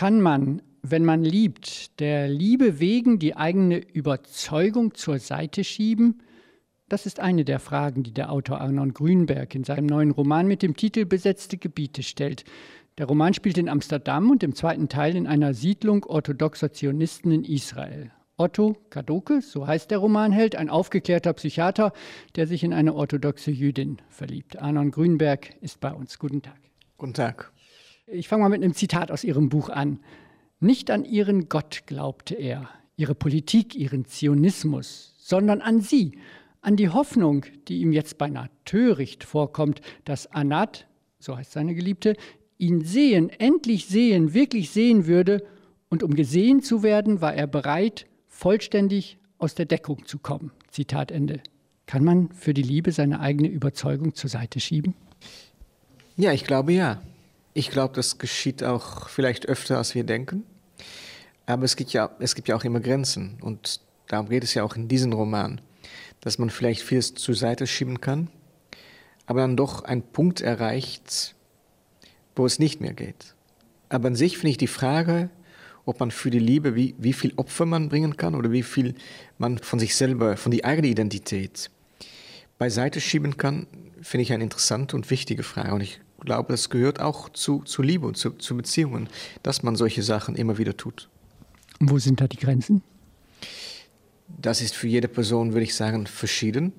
Kann man, wenn man liebt, der Liebe wegen die eigene Überzeugung zur Seite schieben? Das ist eine der Fragen, die der Autor Arnon Grünberg in seinem neuen Roman mit dem Titel Besetzte Gebiete stellt. Der Roman spielt in Amsterdam und im zweiten Teil in einer Siedlung orthodoxer Zionisten in Israel. Otto Kadoke, so heißt der Romanheld, ein aufgeklärter Psychiater, der sich in eine orthodoxe Jüdin verliebt. Arnon Grünberg ist bei uns. Guten Tag. Guten Tag. Ich fange mal mit einem Zitat aus Ihrem Buch an. Nicht an ihren Gott glaubte er, ihre Politik, ihren Zionismus, sondern an sie, an die Hoffnung, die ihm jetzt beinahe töricht vorkommt, dass Anat, so heißt seine Geliebte, ihn sehen, endlich sehen, wirklich sehen würde, und um gesehen zu werden, war er bereit, vollständig aus der Deckung zu kommen. Zitat Ende. Kann man für die Liebe seine eigene Überzeugung zur Seite schieben? Ja, ich glaube ja. Ich glaube, das geschieht auch vielleicht öfter, als wir denken. Aber es gibt ja auch immer Grenzen. Und darum geht es ja auch in diesem Roman, dass man vielleicht vieles zur Seite schieben kann, aber dann doch einen Punkt erreicht, wo es nicht mehr geht. Aber an sich finde ich die Frage, ob man für die Liebe, wie viel Opfer man bringen kann oder wie viel man von sich selber, von der eigenen Identität beiseite schieben kann, finde ich eine interessante und wichtige Frage. Und ich glaube, das gehört auch zu Liebe und zu Beziehungen, dass man solche Sachen immer wieder tut. Und wo sind da die Grenzen? Das ist für jede Person, würde ich sagen, verschieden.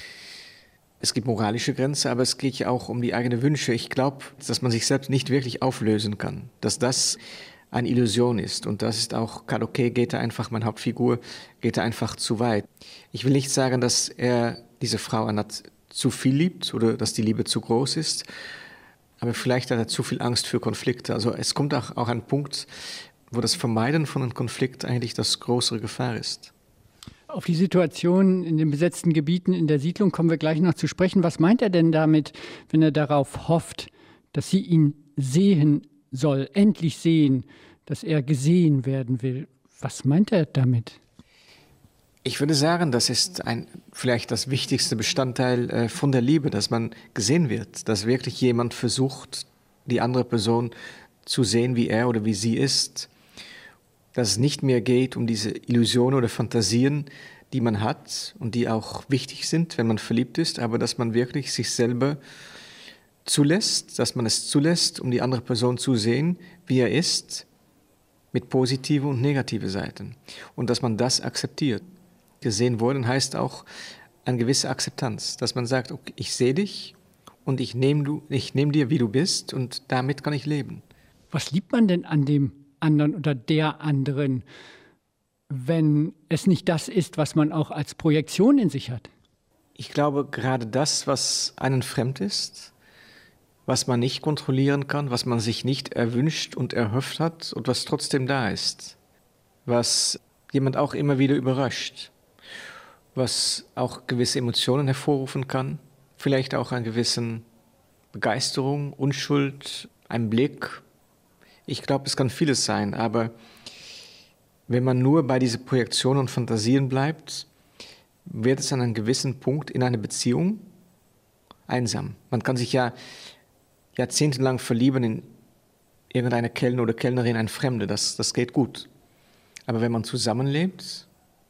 Es gibt moralische Grenzen, aber es geht ja auch um die eigenen Wünsche. Ich glaube, dass man sich selbst nicht wirklich auflösen kann, dass das eine Illusion ist. Und das ist auch, Kadoke geht da einfach, meine Hauptfigur, geht da einfach zu weit. Ich will nicht sagen, dass er diese Frau Anat zu viel liebt oder dass die Liebe zu groß ist, aber vielleicht hat er zu viel Angst für Konflikte. Also es kommt auch ein Punkt, wo das Vermeiden von einem Konflikt eigentlich das größere Gefahr ist. Auf die Situation in den besetzten Gebieten in der Siedlung kommen wir gleich noch zu sprechen. Was meint er denn damit, wenn er darauf hofft, dass sie ihn sehen soll, endlich sehen, dass er gesehen werden will? Was meint er damit? Ich würde sagen, das ist vielleicht das wichtigste Bestandteil von der Liebe, dass man gesehen wird, dass wirklich jemand versucht, die andere Person zu sehen, wie er oder wie sie ist. Dass es nicht mehr geht um diese Illusionen oder Fantasien, die man hat und die auch wichtig sind, wenn man verliebt ist, aber dass man wirklich sich selber zulässt, dass man es zulässt, um die andere Person zu sehen, wie er ist, mit positive und negative Seiten. Und dass man das akzeptiert. Gesehen worden heißt auch eine gewisse Akzeptanz, dass man sagt, okay, ich sehe dich und ich nehme dir, wie du bist, und damit kann ich leben. Was liebt man denn an dem anderen oder der anderen, wenn es nicht das ist, was man auch als Projektion in sich hat? Ich glaube, gerade das, was einem fremd ist, was man nicht kontrollieren kann, was man sich nicht erwünscht und erhofft hat und was trotzdem da ist, was jemand auch immer wieder überrascht, was auch gewisse Emotionen hervorrufen kann, vielleicht auch eine gewisse Begeisterung, Unschuld, ein Blick. Ich glaube, es kann vieles sein, aber wenn man nur bei diesen Projektionen und Fantasien bleibt, wird es an einem gewissen Punkt in einer Beziehung einsam. Man kann sich ja jahrzehntelang verlieben in irgendeine Kellner oder Kellnerin, ein Fremde, das geht gut. Aber wenn man zusammenlebt,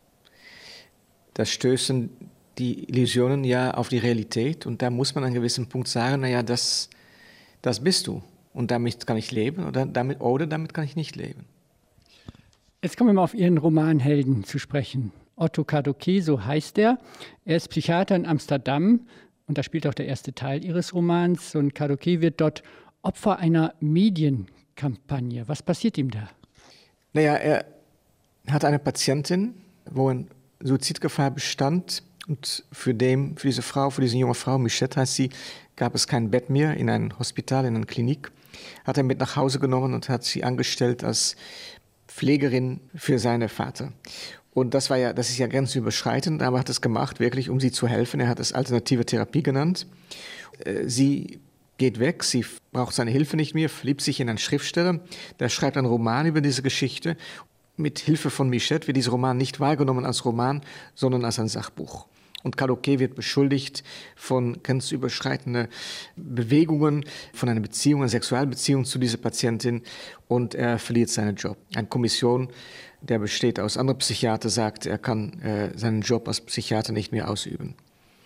da stößen die Illusionen ja auf die Realität und da muss man an einem gewissen Punkt sagen, naja, das bist du. Und damit kann ich leben oder damit kann ich nicht leben. Jetzt kommen wir mal auf Ihren Romanhelden zu sprechen. Otto Kadoke, so heißt er. Er ist Psychiater in Amsterdam und da spielt auch der erste Teil Ihres Romans. Und Kadoke wird dort Opfer einer Medienkampagne. Was passiert ihm da? Naja, er hat eine Patientin, wo eine Suizidgefahr bestand. Und für diese junge Frau, Michette heißt sie, gab es kein Bett mehr in einem Hospital, in einer Klinik. Hat er mit nach Hause genommen und hat sie angestellt als Pflegerin für seinen Vater. Und das ist ja grenzüberschreitend, aber er hat es gemacht, wirklich, um sie zu helfen. Er hat es alternative Therapie genannt. Sie geht weg, sie braucht seine Hilfe nicht mehr, verliebt sich in einen Schriftsteller, der schreibt einen Roman über diese Geschichte. Mit Hilfe von Michette wird dieser Roman nicht wahrgenommen als Roman, sondern als ein Sachbuch. Und Kadoké wird beschuldigt von grenzüberschreitenden Bewegungen, von einer Beziehung, einer Sexualbeziehung zu dieser Patientin und er verliert seinen Job. Eine Kommission, der besteht aus anderen Psychiatern, sagt, er kann seinen Job als Psychiater nicht mehr ausüben.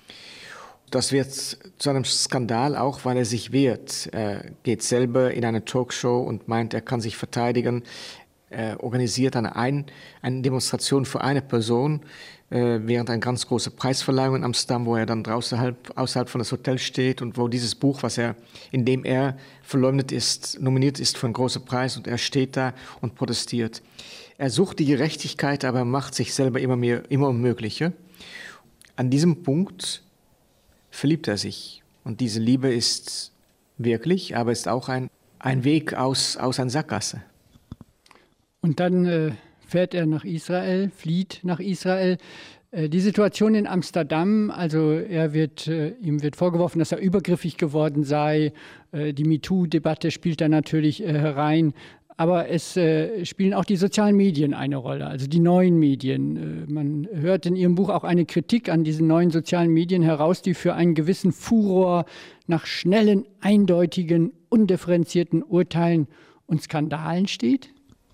Das wird zu einem Skandal, auch weil er sich wehrt. Er geht selber in eine Talkshow und meint, er kann sich verteidigen. Er organisiert eine Demonstration für eine Person während einer ganz großen Preisverleihung in Amsterdam, wo er dann außerhalb von das Hotel steht und wo dieses Buch, in dem er verleumdet ist, nominiert ist für einen großen Preis und er steht da und protestiert. Er sucht die Gerechtigkeit, aber macht sich selber immer unmöglicher. An diesem Punkt verliebt er sich und diese Liebe ist wirklich, aber ist auch ein Weg aus einer Sackgasse. Und dann fährt er nach Israel, flieht nach Israel. Die Situation in Amsterdam, also ihm wird vorgeworfen, dass er übergriffig geworden sei. Die MeToo-Debatte spielt da natürlich herein. Aber es spielen auch die sozialen Medien eine Rolle, also die neuen Medien. Man hört in Ihrem Buch auch eine Kritik an diesen neuen sozialen Medien heraus, die für einen gewissen Furor nach schnellen, eindeutigen, undifferenzierten Urteilen und Skandalen steht.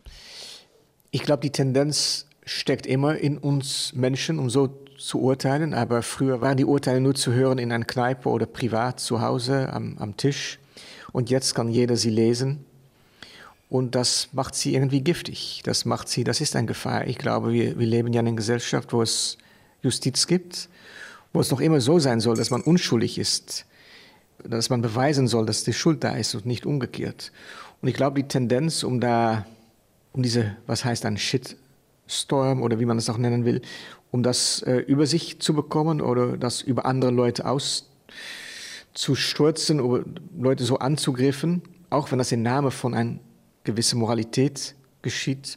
Ich glaube, die Tendenz steckt immer in uns Menschen, um so zu urteilen. Aber früher waren die Urteile nur zu hören in einer Kneipe oder privat zu Hause am Tisch. Und jetzt kann jeder sie lesen. Und das macht sie irgendwie giftig. Das ist eine Gefahr. Ich glaube, wir leben ja in einer Gesellschaft, wo es Justiz gibt, wo es noch immer so sein soll, dass man unschuldig ist, dass man beweisen soll, dass die Schuld da ist und nicht umgekehrt. Und ich glaube, die Tendenz, um diese, was heißt ein Shitstorm oder wie man das auch nennen will, um das über sich zu bekommen oder das über andere Leute auszustürzen oder Leute so anzugriffen, auch wenn das im Namen von einer gewissen Moralität geschieht,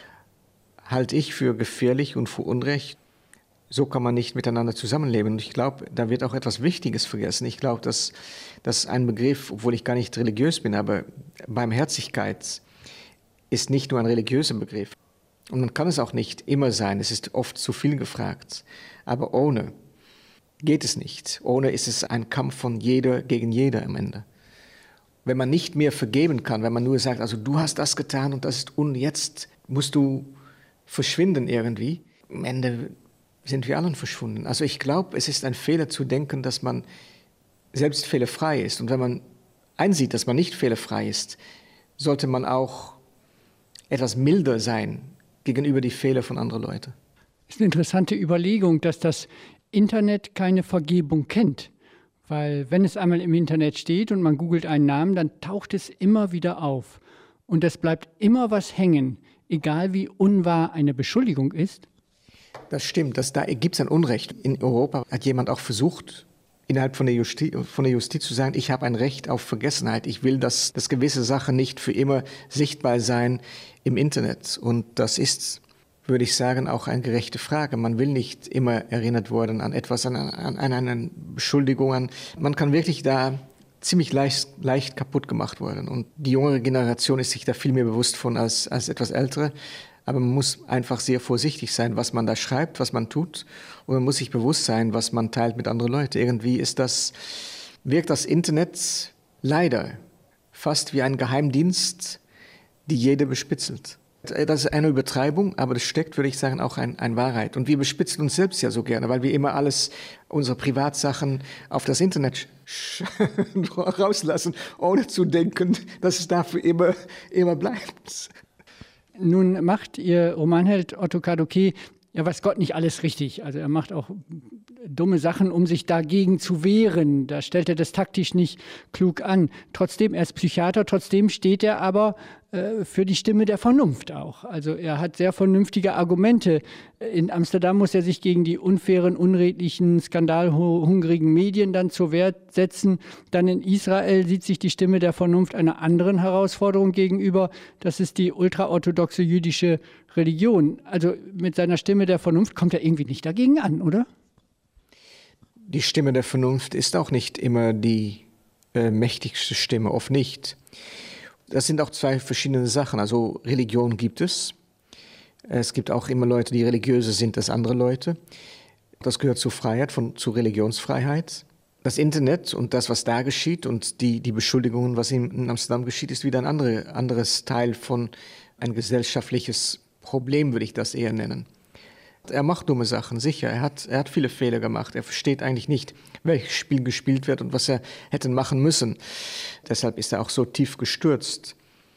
halte ich für gefährlich und für Unrecht. So kann man nicht miteinander zusammenleben. Und ich glaube, da wird auch etwas Wichtiges vergessen. Ich glaube, dass ein Begriff, obwohl ich gar nicht religiös bin, aber Barmherzigkeit ist nicht nur ein religiöser Begriff. Und man kann es auch nicht immer sein. Es ist oft zu viel gefragt. Aber ohne geht es nicht. Ohne ist es ein Kampf von jeder gegen jeder am Ende. Wenn man nicht mehr vergeben kann, wenn man nur sagt, also du hast das getan und jetzt musst du verschwinden irgendwie, am Ende sind wir alle verschwunden. Also ich glaube, es ist ein Fehler zu denken, dass man selbst fehlerfrei ist. Und wenn man einsieht, dass man nicht fehlerfrei ist, sollte man auch etwas milder sein gegenüber die Fehler von anderen Leuten. Das ist eine interessante Überlegung, dass das Internet keine Vergebung kennt. Weil wenn es einmal im Internet steht und man googelt einen Namen, dann taucht es immer wieder auf. Und es bleibt immer was hängen, egal wie unwahr eine Beschuldigung ist. Das stimmt, da gibt es ein Unrecht. In Europa hat jemand auch versucht, innerhalb von der Justiz zu sagen, ich habe ein Recht auf Vergessenheit. Ich will, dass gewisse Sachen nicht für immer sichtbar sein im Internet. Und das ist, würde ich sagen, auch eine gerechte Frage. Man will nicht immer erinnert werden an etwas, an eine Beschuldigung. Man kann wirklich da ziemlich leicht kaputt gemacht werden. Und die jüngere Generation ist sich da viel mehr bewusst von als etwas ältere. Aber man muss einfach sehr vorsichtig sein, was man da schreibt, was man tut. Und man muss sich bewusst sein, was man teilt mit anderen Leuten. Irgendwie wirkt das Internet leider fast wie ein Geheimdienst, die jeder bespitzelt. Das ist eine Übertreibung, aber das steckt, würde ich sagen, auch eine Wahrheit. Und wir bespitzen uns selbst ja so gerne, weil wir immer unsere Privatsachen auf das Internet rauslassen, ohne zu denken, dass es dafür immer bleibt. Nun macht Ihr Romanheld Otto Kadoké, ja weiß Gott, nicht alles richtig. Also er macht auch dumme Sachen, um sich dagegen zu wehren. Da stellt er das taktisch nicht klug an. Trotzdem, er ist Psychiater, trotzdem steht er aber für die Stimme der Vernunft auch. Also er hat sehr vernünftige Argumente. In Amsterdam muss er sich gegen die unfairen, unredlichen, skandalhungrigen Medien dann zur Wehr setzen. Dann in Israel sieht sich die Stimme der Vernunft einer anderen Herausforderung gegenüber. Das ist die ultraorthodoxe jüdische Religion. Also mit seiner Stimme der Vernunft kommt er irgendwie nicht dagegen an, oder? Die Stimme der Vernunft ist auch nicht immer die mächtigste Stimme, oft nicht. Das sind auch zwei verschiedene Sachen. Also Religion gibt es. Es gibt auch immer Leute, die religiöser sind als andere Leute. Das gehört zur Freiheit, zur Religionsfreiheit. Das Internet und das, was da geschieht und die Beschuldigungen, was in Amsterdam geschieht, ist wieder ein anderes Teil von ein gesellschaftliches Problem, würde ich das eher nennen. Er macht dumme Sachen, sicher. Er hat viele Fehler gemacht. Er versteht eigentlich nicht, welches Spiel gespielt wird und was er hätte machen müssen. Deshalb ist er auch so tief gestürzt.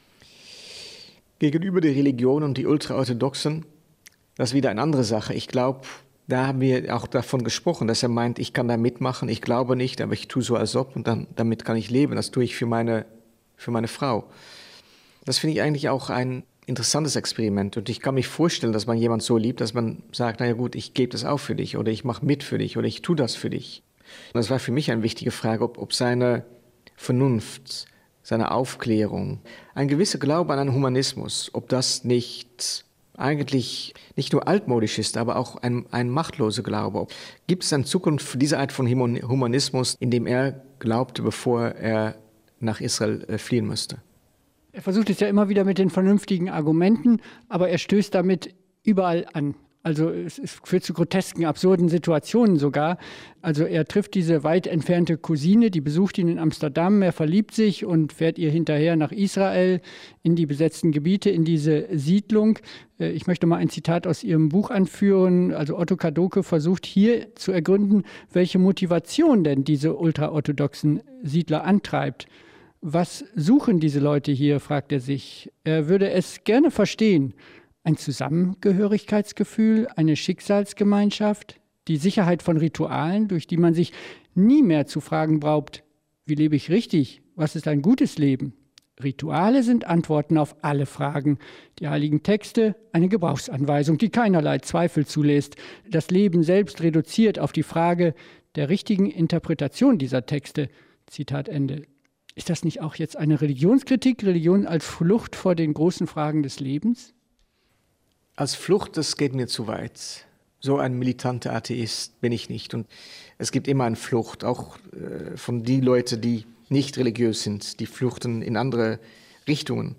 Gegenüber der Religion und die Ultraorthodoxen, das ist wieder eine andere Sache. Ich glaube, da haben wir auch davon gesprochen, dass er meint, ich kann da mitmachen, ich glaube nicht, aber ich tue so als ob und damit kann ich leben. Das tue ich für meine Frau. Das finde ich eigentlich auch ein interessantes Experiment. Und ich kann mich vorstellen, dass man jemand so liebt, dass man sagt, naja gut, ich gebe das auch für dich oder ich mache mit für dich oder ich tue das für dich. Und das war für mich eine wichtige Frage, ob seine Vernunft, seine Aufklärung, ein gewisser Glaube an einen Humanismus, ob das nicht eigentlich nicht nur altmodisch ist, aber auch ein machtloser Glaube. Gibt es eine Zukunft für diese Art von Humanismus, in dem er glaubte, bevor er nach Israel fliehen musste? Er versucht es ja immer wieder mit den vernünftigen Argumenten, aber er stößt damit überall an. Also es führt zu grotesken, absurden Situationen sogar. Also er trifft diese weit entfernte Cousine, die besucht ihn in Amsterdam, er verliebt sich und fährt ihr hinterher nach Israel, in die besetzten Gebiete, in diese Siedlung. Ich möchte mal ein Zitat aus ihrem Buch anführen. Also Otto Kadoke versucht hier zu ergründen, welche Motivation denn diese ultraorthodoxen Siedler antreibt. Was suchen diese Leute hier, fragt er sich. Er würde es gerne verstehen. Ein Zusammengehörigkeitsgefühl, eine Schicksalsgemeinschaft, die Sicherheit von Ritualen, durch die man sich nie mehr zu fragen braucht, wie lebe ich richtig, was ist ein gutes Leben? Rituale sind Antworten auf alle Fragen. Die heiligen Texte, eine Gebrauchsanweisung, die keinerlei Zweifel zulässt. Das Leben selbst reduziert auf die Frage der richtigen Interpretation dieser Texte. Zitat Ende. Ist das nicht auch jetzt eine Religionskritik, Religion als Flucht vor den großen Fragen des Lebens? Als Flucht, das geht mir zu weit. So ein militanter Atheist bin ich nicht. Und es gibt immer eine Flucht, auch von den Leuten, die nicht religiös sind, die fluchten in andere Richtungen.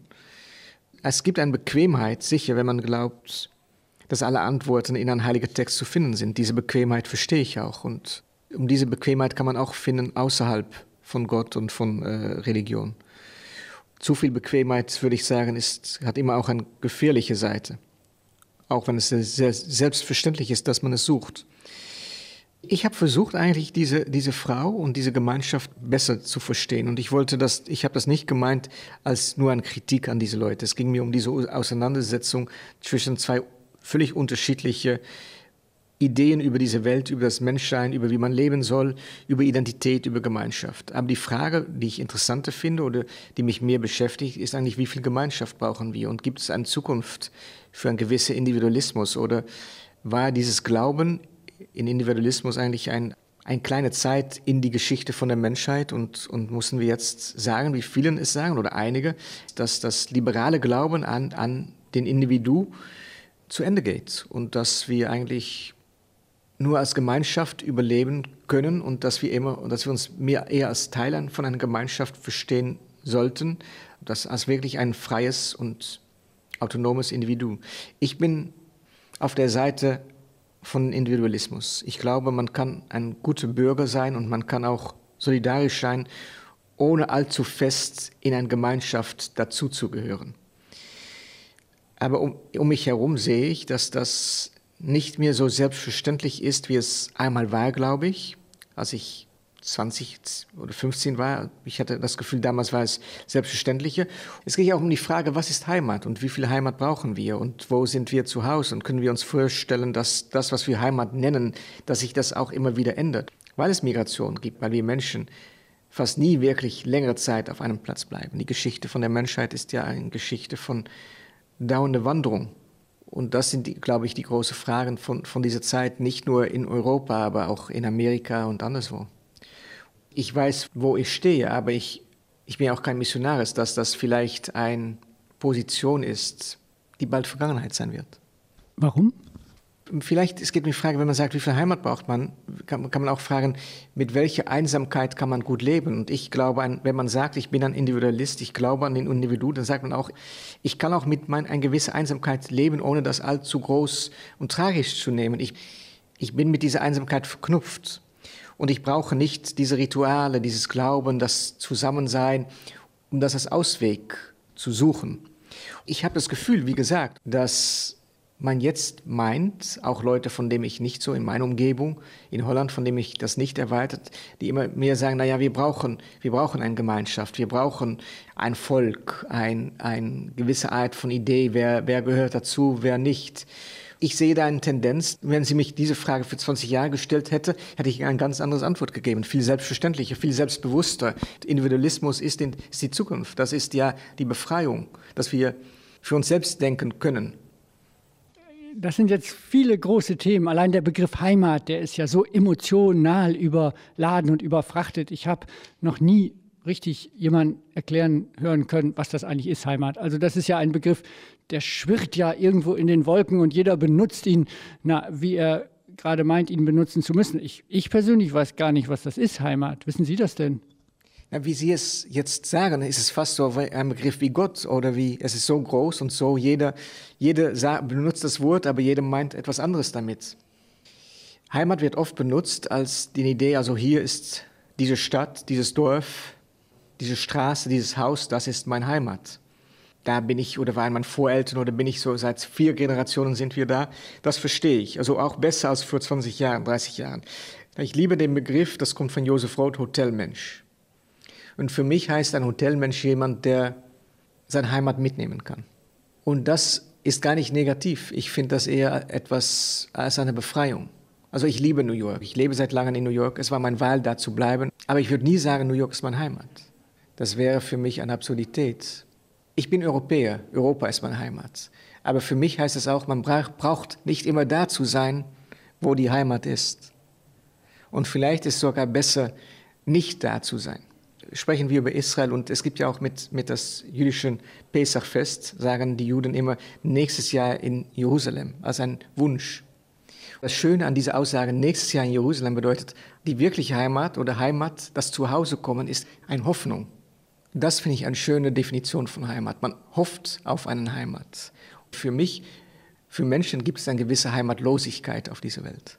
Es gibt eine Bequemheit, sicher, wenn man glaubt, dass alle Antworten in einem heiligen Text zu finden sind. Diese Bequemheit verstehe ich auch. Und um diese Bequemheit kann man auch finden außerhalb von Gott und von Religion. Zu viel Bequemheit, würde ich sagen, hat immer auch eine gefährliche Seite. Auch wenn es sehr selbstverständlich ist, dass man es sucht. Ich habe versucht, eigentlich diese Frau und diese Gemeinschaft besser zu verstehen. Und ich habe das nicht gemeint als nur eine Kritik an diese Leute. Es ging mir um diese Auseinandersetzung zwischen zwei völlig unterschiedliche Ideen über diese Welt, über das Menschsein, über wie man leben soll, über Identität, über Gemeinschaft. Aber die Frage, die ich interessanter finde oder die mich mehr beschäftigt, ist eigentlich, wie viel Gemeinschaft brauchen wir? Und gibt es eine Zukunft für einen gewissen Individualismus? Oder war dieses Glauben in Individualismus eigentlich eine kleine Zeit in die Geschichte von der Menschheit? Und mussten wir jetzt sagen, wie vielen es sagen, oder einige, dass das liberale Glauben an den Individu zu Ende geht und dass wir eigentlich nur als Gemeinschaft überleben können und dass wir uns eher als Teil von einer Gemeinschaft verstehen sollten, das als wirklich ein freies und autonomes Individuum. Ich bin auf der Seite von Individualismus. Ich glaube, man kann ein guter Bürger sein und man kann auch solidarisch sein, ohne allzu fest in eine Gemeinschaft dazuzugehören. Aber um mich herum sehe ich, dass das nicht mehr so selbstverständlich ist, wie es einmal war, glaube ich, als ich 20 oder 15 war. Ich hatte das Gefühl, damals war es selbstverständlicher. Es geht ja auch um die Frage, was ist Heimat und wie viel Heimat brauchen wir und wo sind wir zu Hause und können wir uns vorstellen, dass das, was wir Heimat nennen, dass sich das auch immer wieder ändert, weil es Migration gibt, weil wir Menschen fast nie wirklich längere Zeit auf einem Platz bleiben. Die Geschichte von der Menschheit ist ja eine Geschichte von dauernde Wanderung. Und das sind, glaube ich, die großen Fragen von dieser Zeit, nicht nur in Europa, aber auch in Amerika und anderswo. Ich weiß, wo ich stehe, aber ich bin auch kein Missionar, dass das vielleicht eine Position ist, die bald Vergangenheit sein wird. Warum? Vielleicht, es geht um die Frage, wenn man sagt, wie viel Heimat braucht man, kann man auch fragen, mit welcher Einsamkeit kann man gut leben? Und ich glaube, wenn man sagt, ich bin ein Individualist, ich glaube an den Individu, dann sagt man auch, ich kann auch mit einer gewissen Einsamkeit leben, ohne das allzu groß und tragisch zu nehmen. Ich bin mit dieser Einsamkeit verknüpft. Und ich brauche nicht diese Rituale, dieses Glauben, das Zusammensein, um das als Ausweg zu suchen. Ich habe das Gefühl, wie gesagt, dass man jetzt meint, auch Leute, von denen ich nicht so in meiner Umgebung, in Holland, von denen ich das nicht erwartet, die immer mehr sagen, naja, wir brauchen eine Gemeinschaft, wir brauchen ein Volk, eine gewisse Art von Idee, wer gehört dazu, wer nicht. Ich sehe da eine Tendenz, wenn Sie mich diese Frage für 20 Jahre gestellt hätte ich eine ganz andere Antwort gegeben, viel selbstverständlicher, viel selbstbewusster. Individualismus ist die Zukunft, das ist ja die Befreiung, dass wir für uns selbst denken können. Das sind jetzt viele große Themen. Allein der Begriff Heimat, der ist ja so emotional überladen und überfrachtet. Ich habe noch nie richtig jemanden erklären hören können, was das eigentlich ist, Heimat. Also das ist ja ein Begriff, der schwirrt ja irgendwo in den Wolken und jeder benutzt ihn, wie er gerade meint, ihn benutzen zu müssen. Ich persönlich weiß gar nicht, was das ist, Heimat. Wissen Sie das denn? Ja, wie Sie es jetzt sagen, ist es fast so ein Begriff wie Gott oder wie, es ist so groß und so, jeder benutzt das Wort, aber jeder meint etwas anderes damit. Heimat wird oft benutzt als die Idee, also hier ist diese Stadt, dieses Dorf, diese Straße, dieses Haus, das ist meine Heimat. Da bin ich oder waren meine Voreltern oder bin ich so, seit 4 Generationen sind wir da. Das verstehe ich, also auch besser als vor 20 Jahren, 30 Jahren. Ich liebe den Begriff, das kommt von Josef Roth, Hotelmensch. Und für mich heißt ein Hotelmensch jemand, der seine Heimat mitnehmen kann. Und das ist gar nicht negativ. Ich finde das eher etwas als eine Befreiung. Also ich liebe New York. Ich lebe seit langem in New York. Es war meine Wahl, da zu bleiben. Aber ich würde nie sagen, New York ist meine Heimat. Das wäre für mich eine Absurdität. Ich bin Europäer. Europa ist meine Heimat. Aber für mich heißt es auch, man braucht nicht immer da zu sein, wo die Heimat ist. Und vielleicht ist es sogar besser, nicht da zu sein. Sprechen wir über Israel und es gibt ja auch mit das jüdischen Pesachfest, sagen die Juden immer, nächstes Jahr in Jerusalem, als ein Wunsch. Das Schöne an dieser Aussage, nächstes Jahr in Jerusalem, bedeutet, die wirkliche Heimat oder Heimat, das Zuhause kommen, ist eine Hoffnung. Das finde ich eine schöne Definition von Heimat. Man hofft auf eine Heimat. Für mich, für Menschen gibt es eine gewisse Heimatlosigkeit auf dieser Welt.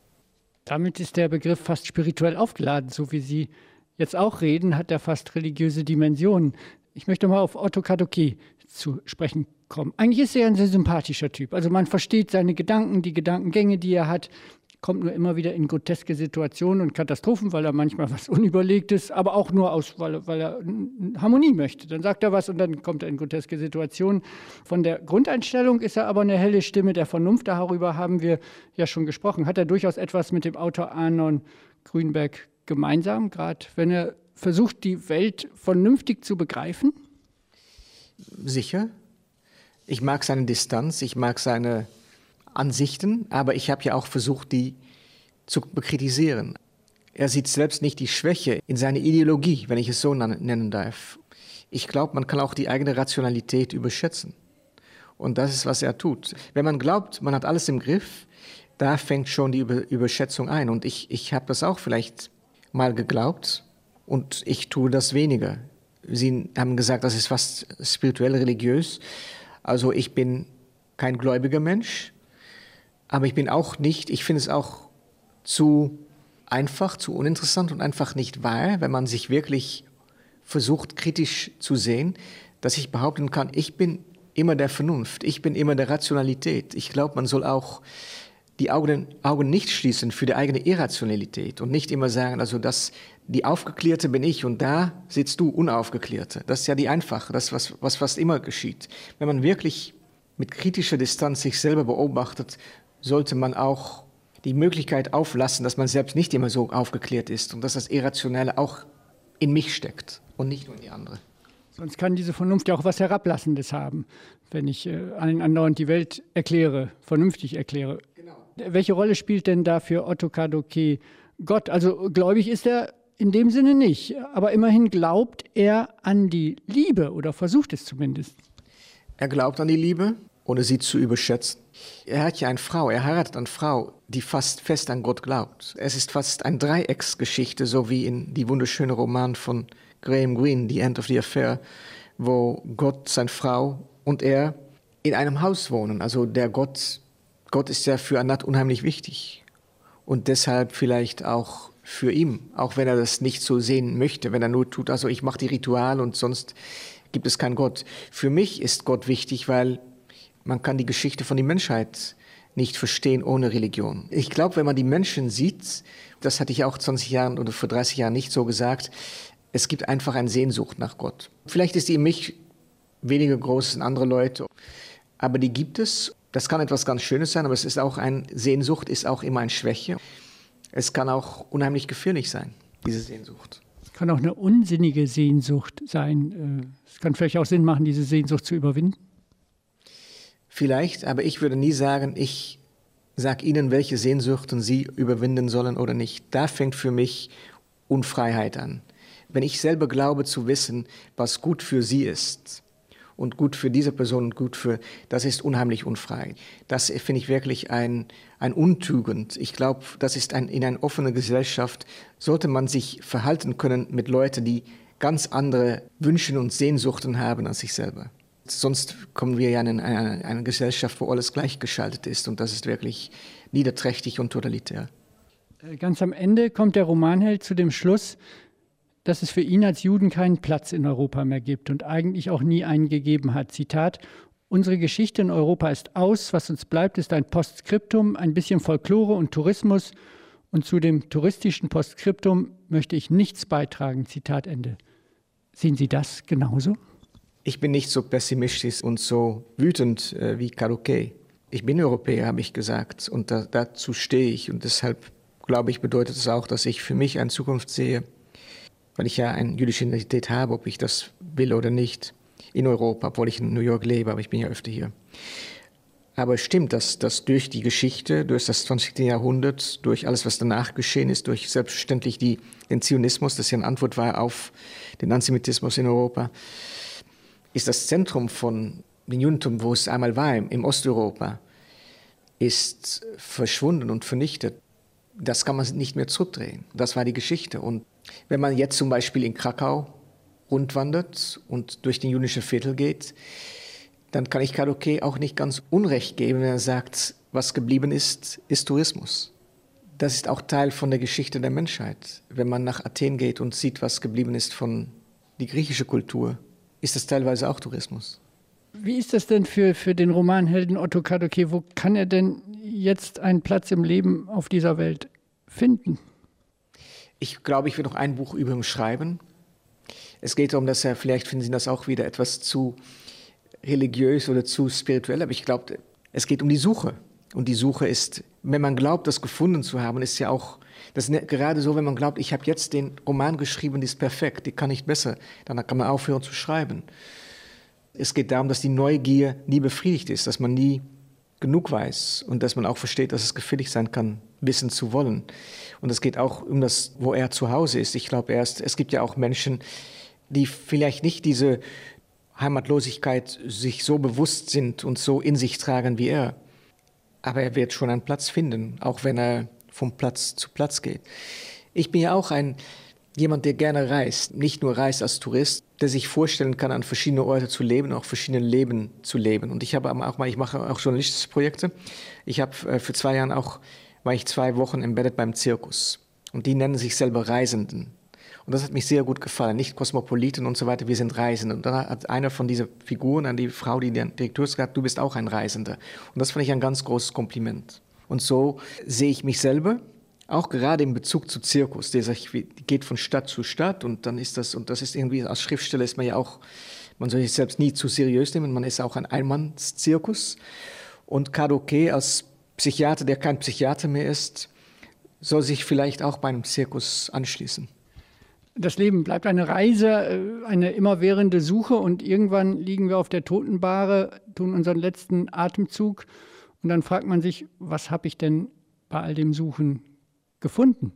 Damit ist der Begriff fast spirituell aufgeladen, so wie Sie jetzt auch reden, hat er fast religiöse Dimensionen. Ich möchte mal auf Otto Kadoké zu sprechen kommen. Eigentlich ist er ein sehr sympathischer Typ. Also man versteht seine Gedanken, die Gedankengänge, die er hat, kommt nur immer wieder in groteske Situationen und Katastrophen, weil er manchmal was Unüberlegtes, aber auch nur weil er Harmonie möchte. Dann sagt er was und dann kommt er in groteske Situationen. Von der Grundeinstellung ist er aber eine helle Stimme der Vernunft. Darüber haben wir ja schon gesprochen. Hat er durchaus etwas mit dem Autor Arnon Grünberg gemeinsam, gerade wenn er versucht, die Welt vernünftig zu begreifen? Sicher. Ich mag seine Distanz, ich mag seine Ansichten, aber ich habe ja auch versucht, die zu bekritisieren. Er sieht selbst nicht die Schwäche in seiner Ideologie, wenn ich es so nennen darf. Ich glaube, man kann auch die eigene Rationalität überschätzen. Und das ist, was er tut. Wenn man glaubt, man hat alles im Griff, da fängt schon die Überschätzung ein. Und ich habe das auch vielleicht mal geglaubt und ich tue das weniger. Sie haben gesagt, das ist fast spirituell religiös. Also ich bin kein gläubiger Mensch, aber ich finde es auch zu einfach, zu uninteressant und einfach nicht wahr, wenn man sich wirklich versucht, kritisch zu sehen, dass ich behaupten kann, ich bin immer der Vernunft, ich bin immer der Rationalität. Ich glaube, man soll auch die Augen nicht schließen für die eigene Irrationalität und nicht immer sagen, also die Aufgeklärte bin ich und da sitzt du Unaufgeklärte. Das ist ja die Einfache, das was fast immer geschieht. Wenn man wirklich mit kritischer Distanz sich selber beobachtet, sollte man auch die Möglichkeit auflassen, dass man selbst nicht immer so aufgeklärt ist und dass das Irrationelle auch in mich steckt und nicht nur in die andere. Sonst kann diese Vernunft ja auch was Herablassendes haben, wenn ich allen andauernd die Welt vernünftig erkläre. Genau. Welche Rolle spielt denn da für Otto Kadoké Gott? Also gläubig ist er in dem Sinne nicht, aber immerhin glaubt er an die Liebe oder versucht es zumindest. Er glaubt an die Liebe, ohne sie zu überschätzen. Er hat ja er heiratet eine Frau, die fast fest an Gott glaubt. Es ist fast eine Dreiecksgeschichte, so wie in die wunderschöne Roman von Graham Greene, The End of the Affair, wo Gott, seine Frau und er in einem Haus wohnen. Also Gott ist ja für Anat unheimlich wichtig. und deshalb vielleicht auch für ihn, auch wenn er das nicht so sehen möchte, wenn er nur tut, also ich mache die Rituale und sonst gibt es keinen Gott. Für mich ist Gott wichtig, weil man kann die Geschichte von der Menschheit nicht verstehen ohne Religion. Ich glaube, wenn man die Menschen sieht, das hatte ich auch 20 Jahren oder vor 30 Jahren nicht so gesagt, es gibt einfach eine Sehnsucht nach Gott. Vielleicht ist die in mich weniger groß als in andere Leute, aber die gibt es. Das kann etwas ganz Schönes sein, aber es ist auch Sehnsucht ist auch immer eine Schwäche. Es kann auch unheimlich gefährlich sein, diese Sehnsucht. Es kann auch eine unsinnige Sehnsucht sein. Es kann vielleicht auch Sinn machen, diese Sehnsucht zu überwinden. Vielleicht, aber ich würde nie sagen, ich sage Ihnen, welche Sehnsüchten Sie überwinden sollen oder nicht. Da fängt für mich Unfreiheit an. Wenn ich selber glaube zu wissen, was gut für Sie ist und gut für diese Person und das ist unheimlich unfrei. Das finde ich wirklich ein Untugend. Ich glaube, das ist in einer offenen Gesellschaft, sollte man sich verhalten können mit Leuten, die ganz andere Wünsche und Sehnsuchten haben als sich selber. Sonst kommen wir ja in eine Gesellschaft, wo alles gleichgeschaltet ist und das ist wirklich niederträchtig und totalitär. Ganz am Ende kommt der Romanheld zu dem Schluss, dass es für ihn als Juden keinen Platz in Europa mehr gibt und eigentlich auch nie einen gegeben hat. Zitat: Unsere Geschichte in Europa ist aus, was uns bleibt, ist ein Postskriptum, ein bisschen Folklore und Tourismus und zu dem touristischen Postskriptum möchte ich nichts beitragen. Zitat Ende. Sehen Sie das genauso? Ich bin nicht so pessimistisch und so wütend wie Karuke. Ich bin Europäer, habe ich gesagt, und dazu stehe ich. Und deshalb, glaube ich, bedeutet es auch, dass ich für mich eine Zukunft sehe, weil ich ja eine jüdische Identität habe, ob ich das will oder nicht, in Europa, obwohl ich in New York lebe, aber ich bin ja öfter hier. Aber es stimmt, dass durch die Geschichte, durch das 20. Jahrhundert, durch alles, was danach geschehen ist, durch selbstverständlich den Zionismus, das ja eine Antwort war auf den Antisemitismus in Europa, ist das Zentrum von dem Judentum, wo es einmal war, im Osteuropa, ist verschwunden und vernichtet. Das kann man nicht mehr zurückdrehen. Das war die Geschichte. Und wenn man jetzt zum Beispiel in Krakau rundwandert und durch den jüdischen Viertel geht, dann kann ich Karuke auch nicht ganz Unrecht geben, wenn er sagt, was geblieben ist, ist Tourismus. Das ist auch Teil von der Geschichte der Menschheit. Wenn man nach Athen geht und sieht, was geblieben ist von der griechischen Kultur, ist das teilweise auch Tourismus. Wie ist das denn für den Romanhelden Otto Kadoké? Wo kann er denn jetzt einen Platz im Leben auf dieser Welt finden? Ich glaube, ich will noch ein Buch über ihn schreiben. Es geht darum, dass vielleicht finden Sie das auch wieder etwas zu religiös oder zu spirituell, aber ich glaube, es geht um die Suche. Und die Suche ist, wenn man glaubt, das gefunden zu haben, ist ja auch, das ist gerade so, wenn man glaubt, ich habe jetzt den Roman geschrieben, die ist perfekt, die kann nicht besser, dann kann man aufhören zu schreiben. Es geht darum, dass die Neugier nie befriedigt ist, dass man nie genug weiß und dass man auch versteht, dass es gefährlich sein kann, wissen zu wollen. Und es geht auch um das, wo er zu Hause ist. Ich glaube, es gibt ja auch Menschen, die vielleicht nicht diese Heimatlosigkeit sich so bewusst sind und so in sich tragen wie er. Aber er wird schon einen Platz finden, auch wenn er von Platz zu Platz geht. Ich bin ja auch jemand, der gerne reist, nicht nur reist als Tourist, der sich vorstellen kann, an verschiedene Orte zu leben, auch verschiedene Leben zu leben. Und ich mache auch journalistische Projekte. Ich habe für 2 Jahren war ich 2 Wochen embedded beim Zirkus. Und die nennen sich selber Reisenden. Und das hat mich sehr gut gefallen. Nicht Kosmopoliten und so weiter, wir sind Reisende. Und dann hat einer von diesen Figuren an die Frau, die den Direktor gesagt, du bist auch ein Reisender. Und das fand ich ein ganz großes Kompliment. Und so sehe ich mich selber, auch gerade in Bezug zu Zirkus. Der geht von Stadt zu Stadt und dann ist das ist irgendwie, als Schriftsteller ist man ja auch, man soll sich selbst nie zu seriös nehmen, man ist auch ein Einmannszirkus. Und Kadoké als Psychiater, der kein Psychiater mehr ist, soll sich vielleicht auch bei einem Zirkus anschließen. Das Leben bleibt eine Reise, eine immerwährende Suche und irgendwann liegen wir auf der Totenbahre, tun unseren letzten Atemzug und dann fragt man sich, was habe ich denn bei all dem Suchen gefunden?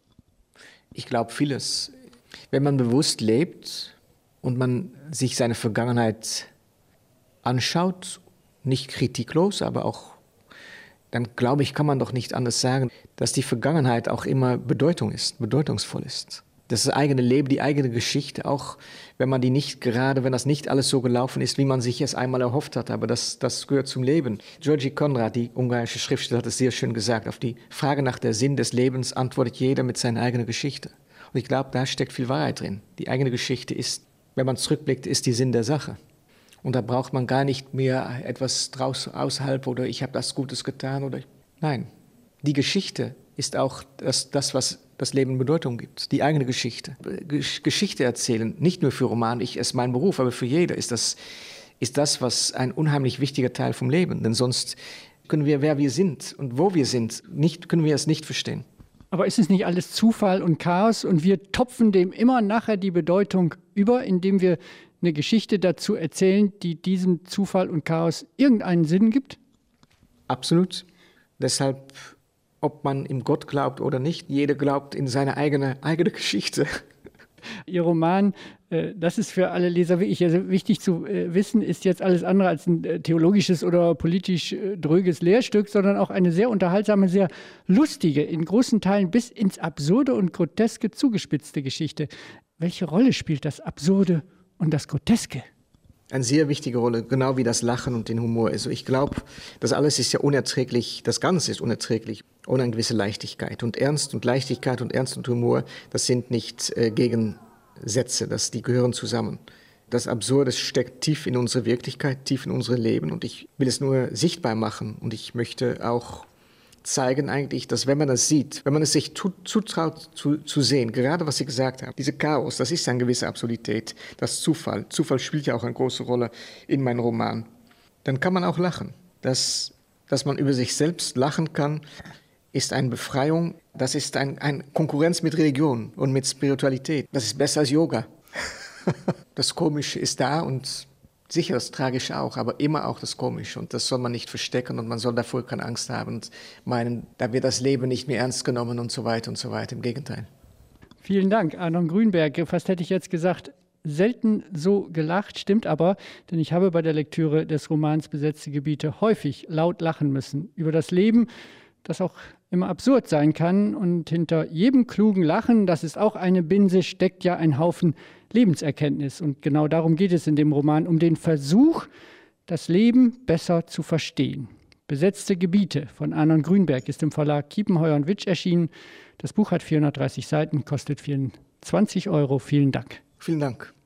Ich glaube vieles. Wenn man bewusst lebt und man sich seine Vergangenheit anschaut, nicht kritiklos, aber auch, dann glaube ich, kann man doch nicht anders sagen, dass die Vergangenheit auch immer bedeutungsvoll ist. Das eigene Leben, die eigene Geschichte, auch wenn man die nicht gerade, wenn das nicht alles so gelaufen ist, wie man sich es einmal erhofft hat, aber das gehört zum Leben. György Konrad, die ungarische Schriftstellerin, hat es sehr schön gesagt. Auf die Frage nach der Sinn des Lebens antwortet jeder mit seiner eigenen Geschichte. Und ich glaube, da steckt viel Wahrheit drin. Die eigene Geschichte ist, wenn man zurückblickt, ist die Sinn der Sache. Und da braucht man gar nicht mehr etwas draus außerhalb oder ich habe das Gutes getan oder nein. Die Geschichte ist auch das, was das Leben Bedeutung gibt. Die eigene Geschichte. Geschichte erzählen, nicht nur für Roman, ist mein Beruf, aber für jeder ist das, was ein unheimlich wichtiger Teil vom Leben. Denn sonst können wir, wer wir sind und wo wir sind, können wir es nicht verstehen. Aber ist es nicht alles Zufall und Chaos und wir topfen dem immer nachher die Bedeutung über, indem wir eine Geschichte dazu erzählen, die diesem Zufall und Chaos irgendeinen Sinn gibt? Absolut. Deshalb, ob man im Gott glaubt oder nicht, jeder glaubt in seine eigene Geschichte. Ihr Roman, das ist für alle Leser wirklich also wichtig zu wissen, ist jetzt alles andere als ein theologisches oder politisch dröges Lehrstück, sondern auch eine sehr unterhaltsame, sehr lustige, in großen Teilen bis ins Absurde und Groteske zugespitzte Geschichte. Welche Rolle spielt das Absurde und das Groteske? Eine sehr wichtige Rolle, genau wie das Lachen und den Humor. Also ich glaube, das alles ist ja unerträglich, das Ganze ist unerträglich, ohne eine gewisse Leichtigkeit. Und Ernst und Leichtigkeit und Ernst und Humor, das sind nicht Gegensätze, die gehören zusammen. Das Absurde steckt tief in unsere Wirklichkeit, tief in unser Leben und ich will es nur sichtbar machen und ich möchte auch zeigen eigentlich, dass wenn man das sieht, wenn man es sich zutraut zu sehen, gerade was Sie gesagt haben, diese Chaos, das ist eine gewisse Absurdität, das Zufall spielt ja auch eine große Rolle in meinem Roman, dann kann man auch lachen. Dass man über sich selbst lachen kann, ist eine Befreiung, das ist eine Konkurrenz mit Religion und mit Spiritualität. Das ist besser als Yoga. Das Komische ist da und sicher das Tragische auch, aber immer auch das Komische. Und das soll man nicht verstecken und man soll davor keine Angst haben und meinen, da wird das Leben nicht mehr ernst genommen und so weiter und so weiter. Im Gegenteil. Vielen Dank, Arnon Grünberg. Fast hätte ich jetzt gesagt, selten so gelacht, stimmt aber, denn ich habe bei der Lektüre des Romans Besetzte Gebiete häufig laut lachen müssen über das Leben, das auch immer absurd sein kann. Und hinter jedem klugen Lachen, das ist auch eine Binse, steckt ja ein Haufen Lebenserkenntnis. Und genau darum geht es in dem Roman, um den Versuch, das Leben besser zu verstehen. Besetzte Gebiete von Arnon Grünberg ist im Verlag Kiepenheuer & Witsch erschienen. Das Buch hat 430 Seiten, kostet 24 €. Vielen Dank. Vielen Dank.